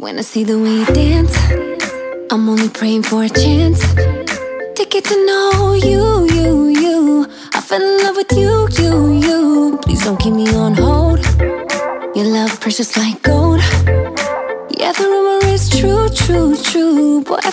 When I see the way you dance, I'm only praying for a chance to get to know you. I fell in love with you. Please don't keep me on hold. Your love precious like gold. Yeah, the rumor is true. Boy,